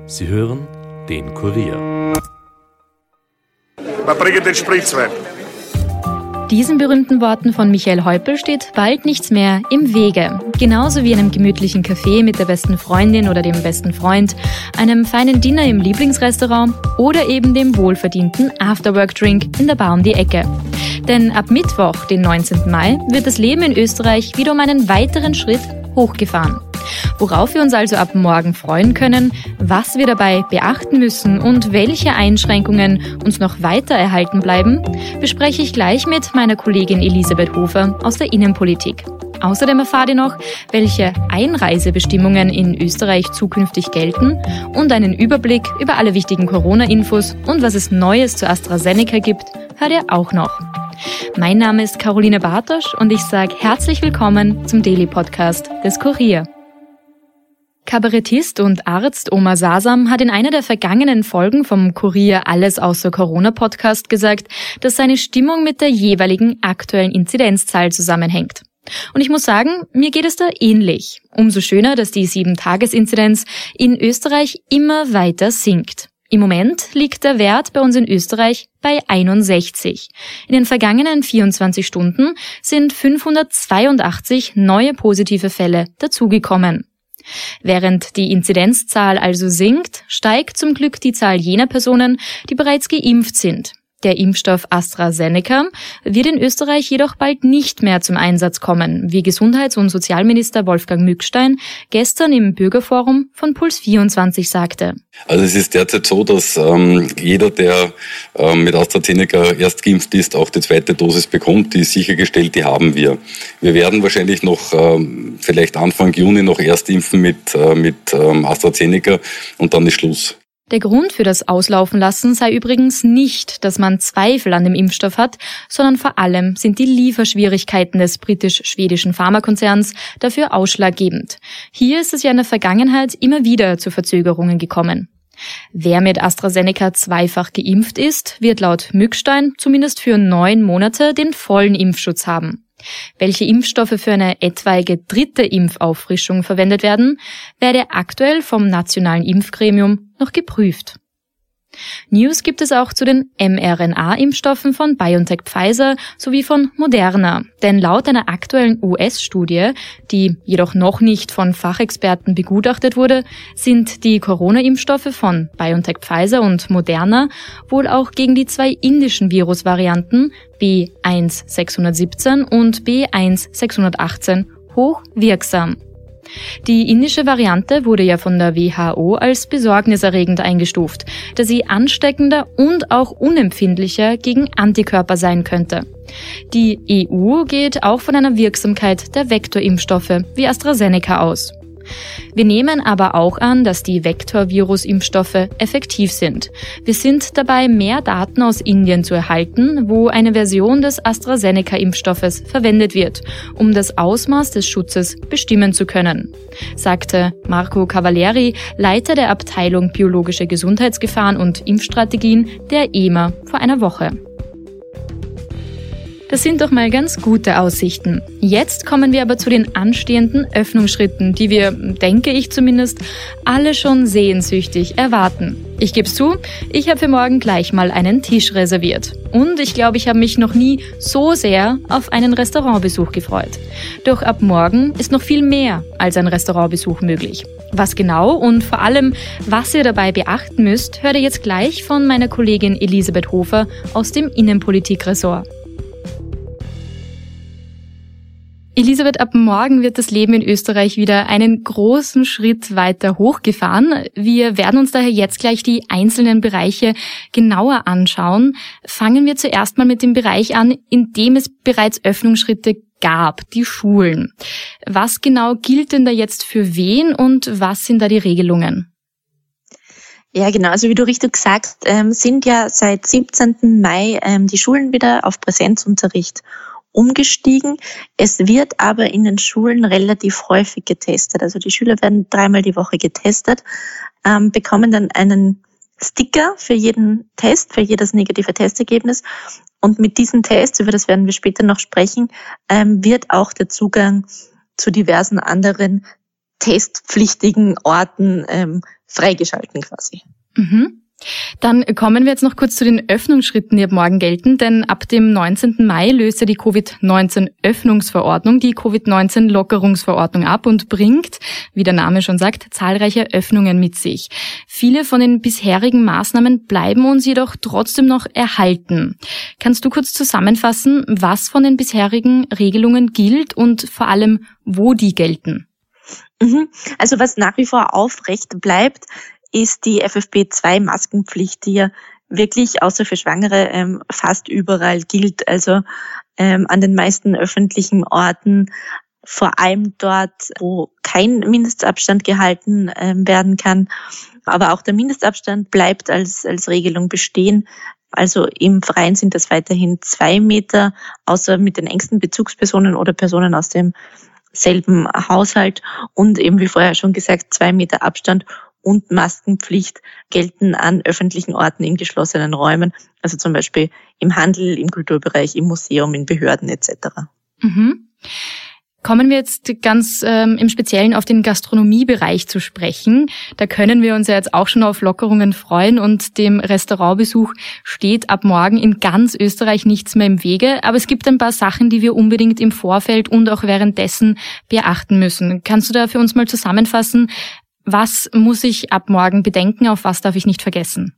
Sie hören den Kurier. Wir bringen den Spritzwein. Diesen berühmten Worten von Michael Häupl steht bald nichts mehr im Wege. Genauso wie einem gemütlichen Café mit der besten Freundin oder dem besten Freund, einem feinen Dinner im Lieblingsrestaurant oder eben dem wohlverdienten Afterwork-Drink in der Bar um die Ecke. Denn ab Mittwoch, den 19. Mai, wird das Leben in Österreich wieder um einen weiteren Schritt hochgefahren. Worauf wir uns also ab morgen freuen können, was wir dabei beachten müssen und welche Einschränkungen uns noch weiter erhalten bleiben, bespreche ich gleich mit meiner Kollegin Elisabeth Hofer aus der Innenpolitik. Außerdem erfahrt ihr noch, welche Einreisebestimmungen in Österreich zukünftig gelten und einen Überblick über alle wichtigen Corona-Infos und was es Neues zu AstraZeneca gibt, hört ihr auch noch. Mein Name ist Caroline Bartosch und ich sage herzlich willkommen zum Daily Podcast des Kurier. Kabarettist und Arzt Omar Sasam hat in einer der vergangenen Folgen vom Kurier Alles außer Corona Podcast gesagt, dass seine Stimmung mit der jeweiligen aktuellen Inzidenzzahl zusammenhängt. Und ich muss sagen, mir geht es da ähnlich. Umso schöner, dass die 7-Tages-Inzidenz in Österreich immer weiter sinkt. Im Moment liegt der Wert bei uns in Österreich bei 61. In den vergangenen 24 Stunden sind 582 neue positive Fälle dazugekommen. Während die Inzidenzzahl also sinkt, steigt zum Glück die Zahl jener Personen, die bereits geimpft sind. Der Impfstoff AstraZeneca wird in Österreich jedoch bald nicht mehr zum Einsatz kommen, wie Gesundheits- und Sozialminister Wolfgang Mückstein gestern im Bürgerforum von Puls 24 sagte. Also es ist derzeit so, dass jeder, der mit AstraZeneca erst geimpft ist, auch die zweite Dosis bekommt. Die ist sichergestellt, die haben wir. Wir werden wahrscheinlich noch vielleicht Anfang Juni noch erst impfen mit AstraZeneca und dann ist Schluss. Der Grund für das Auslaufenlassen sei übrigens nicht, dass man Zweifel an dem Impfstoff hat, sondern vor allem sind die Lieferschwierigkeiten des britisch-schwedischen Pharmakonzerns dafür ausschlaggebend. Hier ist es ja in der Vergangenheit immer wieder zu Verzögerungen gekommen. Wer mit AstraZeneca zweifach geimpft ist, wird laut Mückstein zumindest für 9 Monate den vollen Impfschutz haben. Welche Impfstoffe für eine etwaige 3. Impfauffrischung verwendet werden, werde aktuell vom Nationalen Impfgremium noch geprüft. News gibt es auch zu den mRNA-Impfstoffen von BioNTech-Pfizer sowie von Moderna. Denn laut einer aktuellen US-Studie, die jedoch noch nicht von Fachexperten begutachtet wurde, sind die Corona-Impfstoffe von BioNTech-Pfizer und Moderna wohl auch gegen die 2 indischen Virusvarianten B1.617 und B1.618 hoch wirksam. Die indische Variante wurde ja von der WHO als besorgniserregend eingestuft, da sie ansteckender und auch unempfindlicher gegen Antikörper sein könnte. Die EU geht auch von einer Wirksamkeit der Vektorimpfstoffe wie AstraZeneca aus. Wir nehmen aber auch an, dass die Vektorvirus-Impfstoffe effektiv sind. Wir sind dabei, mehr Daten aus Indien zu erhalten, wo eine Version des AstraZeneca-Impfstoffes verwendet wird, um das Ausmaß des Schutzes bestimmen zu können, sagte Marco Cavalieri, Leiter der Abteilung Biologische Gesundheitsgefahren und Impfstrategien der EMA vor einer Woche. Das sind doch mal ganz gute Aussichten. Jetzt kommen wir aber zu den anstehenden Öffnungsschritten, die wir, denke ich zumindest, alle schon sehnsüchtig erwarten. Ich gebe es zu, ich habe für morgen gleich mal einen Tisch reserviert. Und ich glaube, ich habe mich noch nie so sehr auf einen Restaurantbesuch gefreut. Doch ab morgen ist noch viel mehr als ein Restaurantbesuch möglich. Was genau und vor allem, was ihr dabei beachten müsst, hört ihr jetzt gleich von meiner Kollegin Elisabeth Hofer aus dem Innenpolitikressort. Elisabeth, ab morgen wird das Leben in Österreich wieder einen großen Schritt weiter hochgefahren. Wir werden uns daher jetzt gleich die einzelnen Bereiche genauer anschauen. Fangen wir zuerst mal mit dem Bereich an, in dem es bereits Öffnungsschritte gab, die Schulen. Was genau gilt denn da jetzt für wen und was sind da die Regelungen? Ja, genau. Also wie du richtig gesagt, sind ja seit 17. Mai die Schulen wieder auf Präsenzunterricht umgestiegen. Es wird aber in den Schulen relativ häufig getestet. Also die Schüler werden 3-mal die Woche getestet, bekommen dann einen Sticker für jeden Test, für jedes negative Testergebnis. Und mit diesen Tests, über das werden wir später noch sprechen, wird auch der Zugang zu diversen anderen testpflichtigen Orten freigeschalten quasi. Mhm. Dann kommen wir jetzt noch kurz zu den Öffnungsschritten, die ab morgen gelten, denn ab dem 19. Mai löst ja die Covid-19-Öffnungsverordnung die Covid-19-Lockerungsverordnung ab und bringt, wie der Name schon sagt, zahlreiche Öffnungen mit sich. Viele von den bisherigen Maßnahmen bleiben uns jedoch trotzdem noch erhalten. Kannst du kurz zusammenfassen, was von den bisherigen Regelungen gilt und vor allem, wo die gelten? Also was nach wie vor aufrecht bleibt, ist die FFP2-Maskenpflicht, die ja wirklich außer für Schwangere fast überall gilt. Also an den meisten öffentlichen Orten, vor allem dort, wo kein Mindestabstand gehalten werden kann. Aber auch der Mindestabstand bleibt als Regelung bestehen. Also im Freien sind das weiterhin 2 Meter, außer mit den engsten Bezugspersonen oder Personen aus demselben Haushalt. Und eben wie vorher schon gesagt, 2 Meter Abstand und Maskenpflicht gelten an öffentlichen Orten in geschlossenen Räumen, also zum Beispiel im Handel, im Kulturbereich, im Museum, in Behörden etc. Mhm. Kommen wir jetzt ganz im Speziellen auf den Gastronomiebereich zu sprechen. Da können wir uns ja jetzt auch schon auf Lockerungen freuen und dem Restaurantbesuch steht ab morgen in ganz Österreich nichts mehr im Wege. Aber es gibt ein paar Sachen, die wir unbedingt im Vorfeld und auch währenddessen beachten müssen. Kannst du da für uns mal zusammenfassen, was muss ich ab morgen bedenken, auf was darf ich nicht vergessen?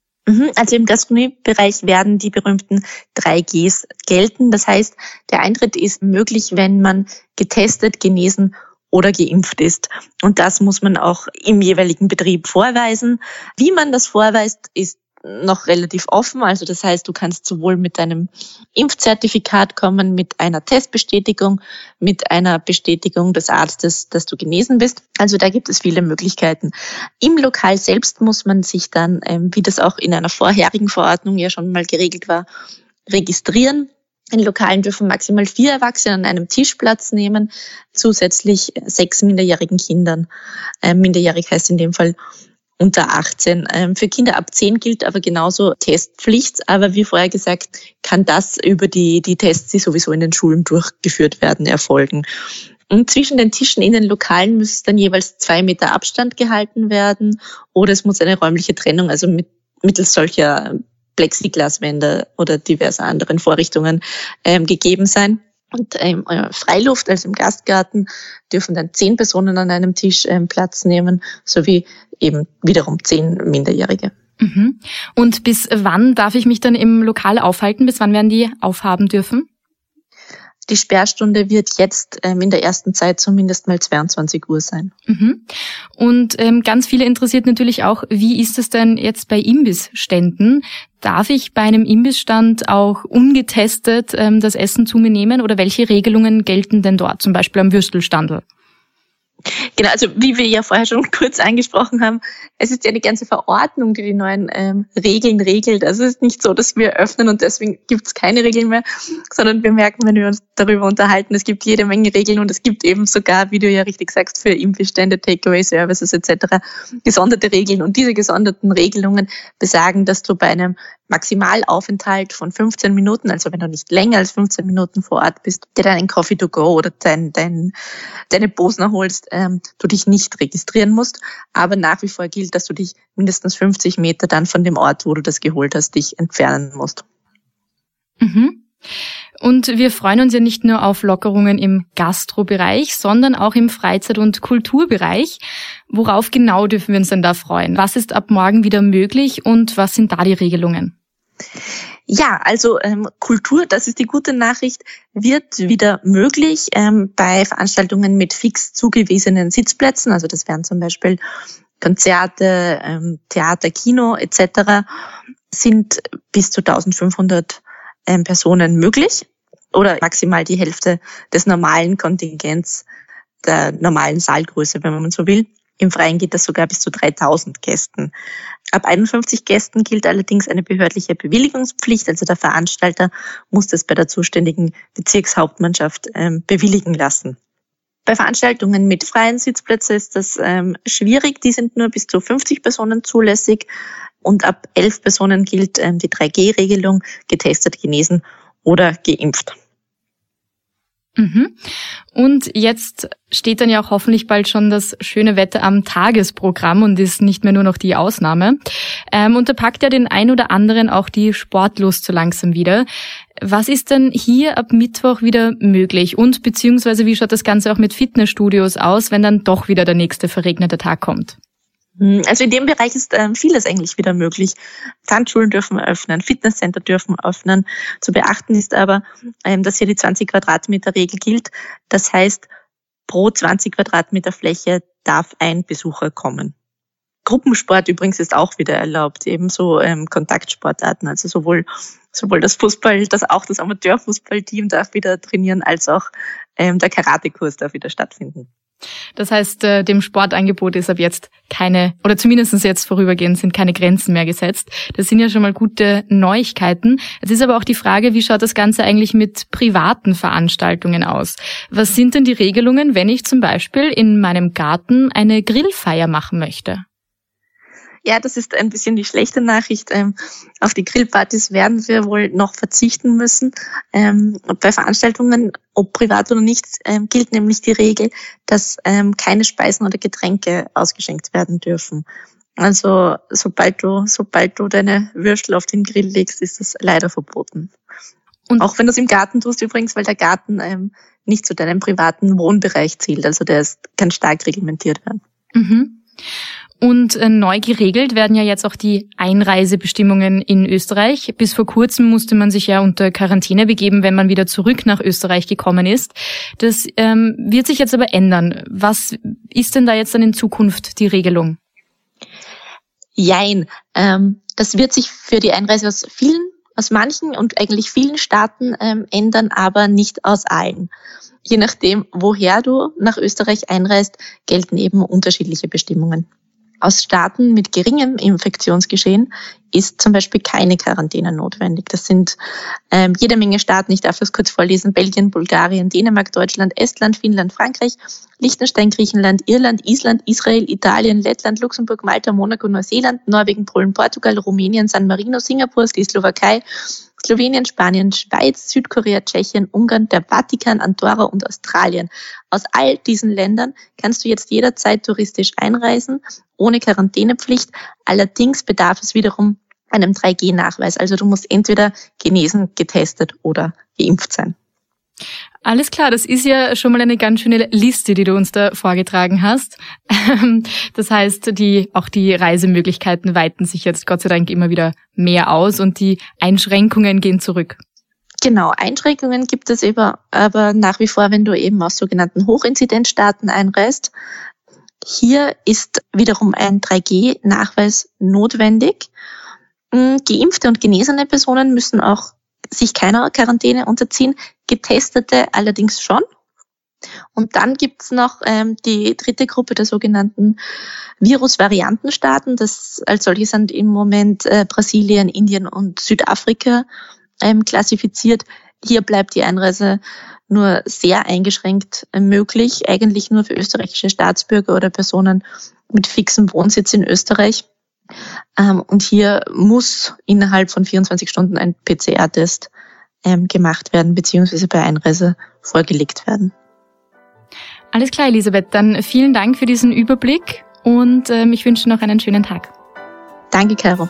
Also im Gastronomiebereich werden die berühmten 3Gs gelten. Das heißt, der Eintritt ist möglich, wenn man getestet, genesen oder geimpft ist. Und das muss man auch im jeweiligen Betrieb vorweisen. Wie man das vorweist, ist noch relativ offen. Also das heißt, du kannst sowohl mit deinem Impfzertifikat kommen, mit einer Testbestätigung, mit einer Bestätigung des Arztes, dass du genesen bist. Also da gibt es viele Möglichkeiten. Im Lokal selbst muss man sich dann, wie das auch in einer vorherigen Verordnung ja schon mal geregelt war, registrieren. In Lokalen dürfen maximal 4 Erwachsene an einem Tisch Platz nehmen, zusätzlich 6 minderjährigen Kindern. Minderjährig heißt in dem Fall unter 18. Für Kinder ab 10 gilt aber genauso Testpflicht. Aber wie vorher gesagt, kann das über die Tests, die sowieso in den Schulen durchgeführt werden, erfolgen. Und zwischen den Tischen in den Lokalen muss dann jeweils 2 Meter Abstand gehalten werden oder es muss eine räumliche Trennung, also mittels solcher Plexiglaswände oder diverser anderen Vorrichtungen gegeben sein. Und Freiluft, also im Gastgarten, dürfen dann 10 Personen an einem Tisch Platz nehmen, sowie eben wiederum 10 Minderjährige. Mhm. Und bis wann darf ich mich dann im Lokal aufhalten? Bis wann werden die aufhaben dürfen? Die Sperrstunde wird jetzt in der ersten Zeit zumindest mal 22 Uhr sein. Mhm. Und ganz viele interessiert natürlich auch, wie ist es denn jetzt bei Imbissständen? Darf ich bei einem Imbissstand auch ungetestet das Essen zu mir nehmen oder welche Regelungen gelten denn dort, zum Beispiel am Würstelstandl? Genau, also wie wir ja vorher schon kurz angesprochen haben, es ist ja eine ganze Verordnung, die neuen Regeln regelt. Also es ist nicht so, dass wir öffnen und deswegen gibt es keine Regeln mehr, sondern wir merken, wenn wir uns darüber unterhalten, es gibt jede Menge Regeln und es gibt eben sogar, wie du ja richtig sagst, für Imbissstände, Takeaway-Services etc. gesonderte Regeln. Und diese gesonderten Regelungen besagen, dass du bei einem Maximalaufenthalt von 15 Minuten, also wenn du nicht länger als 15 Minuten vor Ort bist, dir deinen Coffee to go oder deine Bosner holst, du dich nicht registrieren musst. Aber nach wie vor gilt, dass du dich mindestens 50 Meter dann von dem Ort, wo du das geholt hast, dich entfernen musst. Mhm. Und wir freuen uns ja nicht nur auf Lockerungen im Gastrobereich, sondern auch im Freizeit- und Kulturbereich. Worauf genau dürfen wir uns denn da freuen? Was ist ab morgen wieder möglich und was sind da die Regelungen? Ja, also Kultur, das ist die gute Nachricht, wird wieder möglich bei Veranstaltungen mit fix zugewiesenen Sitzplätzen. Also das wären zum Beispiel Konzerte, Theater, Kino etc. sind bis zu 1500 Personen möglich oder maximal die Hälfte des normalen Kontingents der normalen Saalgröße, wenn man so will. Im Freien geht das sogar bis zu 3000 Gästen. Ab 51 Gästen gilt allerdings eine behördliche Bewilligungspflicht. Also der Veranstalter muss das bei der zuständigen Bezirkshauptmannschaft bewilligen lassen. Bei Veranstaltungen mit freien Sitzplätzen ist das schwierig. Die sind nur bis zu 50 Personen zulässig. Und ab 11 Personen gilt die 3G-Regelung, getestet, genesen oder geimpft. Und jetzt steht dann ja auch hoffentlich bald schon das schöne Wetter am Tagesprogramm und ist nicht mehr nur noch die Ausnahme. Und da packt ja den ein oder anderen auch die Sportlust so langsam wieder. Was ist denn hier ab Mittwoch wieder möglich? Und beziehungsweise wie schaut das Ganze auch mit Fitnessstudios aus, wenn dann doch wieder der nächste verregnete Tag kommt? Also in dem Bereich ist vieles eigentlich wieder möglich. Tanzschulen dürfen öffnen, Fitnesscenter dürfen öffnen. Zu beachten ist aber, dass hier die 20 Quadratmeter Regel gilt. Das heißt, pro 20 Quadratmeter Fläche darf ein Besucher kommen. Gruppensport übrigens ist auch wieder erlaubt, ebenso Kontaktsportarten, also sowohl das Fußball, das Amateurfußballteam darf wieder trainieren, als auch der Karatekurs darf wieder stattfinden. Das heißt, dem Sportangebot ist ab jetzt keine, oder zumindest jetzt vorübergehend sind keine Grenzen mehr gesetzt. Das sind ja schon mal gute Neuigkeiten. Es ist aber auch die Frage, wie schaut das Ganze eigentlich mit privaten Veranstaltungen aus? Was sind denn die Regelungen, wenn ich zum Beispiel in meinem Garten eine Grillfeier machen möchte? Ja, das ist ein bisschen die schlechte Nachricht. Auf die Grillpartys werden wir wohl noch verzichten müssen. Bei Veranstaltungen, ob privat oder nicht, gilt nämlich die Regel, dass keine Speisen oder Getränke ausgeschenkt werden dürfen. Also sobald du deine Würstel auf den Grill legst, ist das leider verboten. Und auch wenn du es im Garten tust übrigens, weil der Garten nicht zu deinem privaten Wohnbereich zählt. Also kann stark reglementiert werden. Mhm. Und neu geregelt werden ja jetzt auch die Einreisebestimmungen in Österreich. Bis vor kurzem musste man sich ja unter Quarantäne begeben, wenn man wieder zurück nach Österreich gekommen ist. Das wird sich jetzt aber ändern. Was ist denn da jetzt dann in Zukunft die Regelung? Jein. Das wird sich für die Einreise aus manchen und eigentlich vielen Staaten ändern, aber nicht aus allen. Je nachdem, woher du nach Österreich einreist, gelten eben unterschiedliche Bestimmungen. Aus Staaten mit geringem Infektionsgeschehen ist zum Beispiel keine Quarantäne notwendig. Das sind jede Menge Staaten, ich darf das kurz vorlesen: Belgien, Bulgarien, Dänemark, Deutschland, Estland, Finnland, Frankreich, Liechtenstein, Griechenland, Irland, Island, Israel, Italien, Lettland, Luxemburg, Malta, Monaco, Neuseeland, Norwegen, Polen, Portugal, Rumänien, San Marino, Singapur, die Slowakei, Slowenien, Spanien, Schweiz, Südkorea, Tschechien, Ungarn, der Vatikan, Andorra und Australien. Aus all diesen Ländern kannst du jetzt jederzeit touristisch einreisen, ohne Quarantänepflicht. Allerdings bedarf es wiederum einem 3G-Nachweis. Also du musst entweder genesen, getestet oder geimpft sein. Alles klar, das ist ja schon mal eine ganz schöne Liste, die du uns da vorgetragen hast. Das heißt, auch die Reisemöglichkeiten weiten sich jetzt Gott sei Dank immer wieder mehr aus und die Einschränkungen gehen zurück. Genau, Einschränkungen gibt es aber nach wie vor, wenn du eben aus sogenannten Hochinzidenzstaaten einreist. Hier ist wiederum ein 3G-Nachweis notwendig. Geimpfte und genesene Personen müssen auch sich keiner Quarantäne unterziehen, Getestete allerdings schon. Und dann gibt's noch die dritte Gruppe der sogenannten Virusvariantenstaaten. Das als solche sind im Moment Brasilien, Indien und Südafrika klassifiziert. Hier bleibt die Einreise nur sehr eingeschränkt möglich, eigentlich nur für österreichische Staatsbürger oder Personen mit fixem Wohnsitz in Österreich. Und hier muss innerhalb von 24 Stunden ein PCR-Test gemacht werden, beziehungsweise bei Einreise vorgelegt werden. Alles klar, Elisabeth. Dann vielen Dank für diesen Überblick und ich wünsche noch einen schönen Tag. Danke, Caro.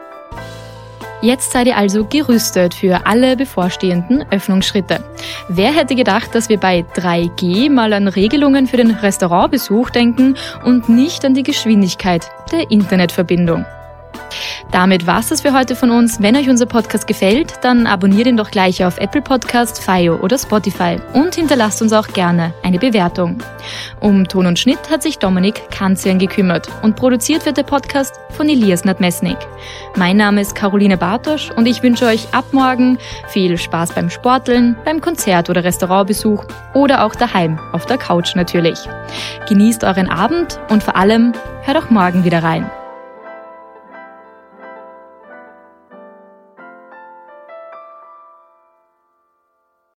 Jetzt seid ihr also gerüstet für alle bevorstehenden Öffnungsschritte. Wer hätte gedacht, dass wir bei 3G mal an Regelungen für den Restaurantbesuch denken und nicht an die Geschwindigkeit der Internetverbindung? Damit war's das für heute von uns. Wenn euch unser Podcast gefällt, dann abonniert ihn doch gleich auf Apple Podcast, FYO oder Spotify und hinterlasst uns auch gerne eine Bewertung. Um Ton und Schnitt hat sich Dominik Kanzian gekümmert und produziert wird der Podcast von Elias Nadmesnik. Mein Name ist Caroline Bartosch und ich wünsche euch ab morgen viel Spaß beim Sporteln, beim Konzert oder Restaurantbesuch oder auch daheim auf der Couch natürlich. Genießt euren Abend und vor allem hört auch morgen wieder rein.